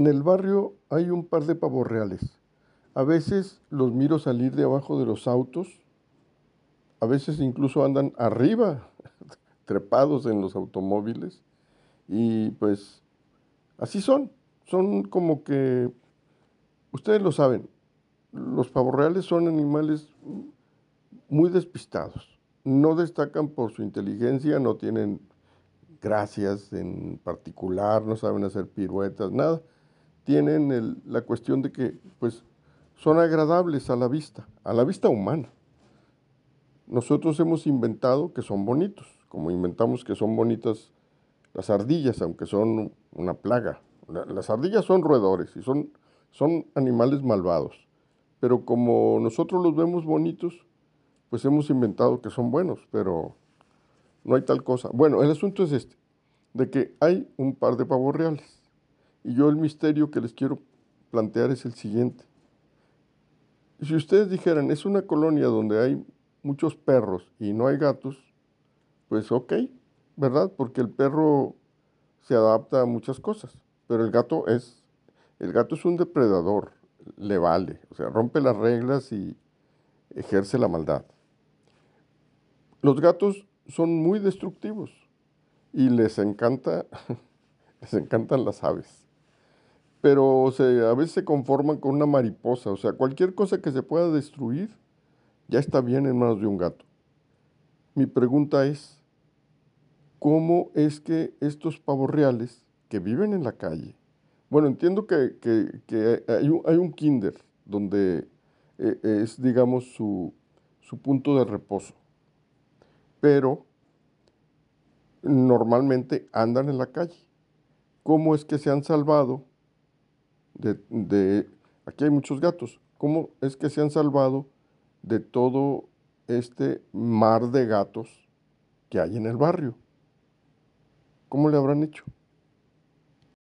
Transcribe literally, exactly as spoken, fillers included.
En el barrio hay un par de pavos reales. A veces los miro salir de abajo de los autos, a veces incluso andan arriba, trepados en los automóviles, y pues así son. Son como que, ustedes lo saben, los pavos reales son animales muy despistados. No destacan por su inteligencia, no tienen gracias en particular, no saben hacer piruetas, nada. Tienen el- la cuestión de que, pues, son agradables a la vista, a la vista humana. Nosotros hemos inventado que son bonitos, como inventamos que son bonitas las ardillas, aunque son una plaga. La- Las ardillas son roedores y son, son animales malvados. Pero como nosotros los vemos bonitos, pues hemos inventado que son buenos, pero no hay tal cosa. Bueno, el asunto es este, de que hay un par de pavos reales. Y yo el misterio que les quiero plantear es el siguiente. Si ustedes dijeran, es una colonia donde hay muchos perros y no hay gatos, pues ok, ¿verdad? Porque el perro se adapta a muchas cosas, pero el gato es, el gato es un depredador, le vale, o sea, rompe las reglas y ejerce la maldad. Los gatos son muy destructivos y les encanta, les encantan las aves, pero se, a veces se conforman con una mariposa, o sea, cualquier cosa que se pueda destruir ya está bien en manos de un gato. Mi pregunta es, ¿cómo es que estos pavos reales que viven en la calle, bueno, entiendo que, que- que hay un, hay un kinder donde eh, es, digamos, su, su punto de reposo, pero normalmente andan en la calle. ¿Cómo es que se han salvado de, de- aquí hay muchos gatos, cómo es que se han salvado de todo este mar de gatos que hay en el barrio? ¿Cómo le habrán hecho?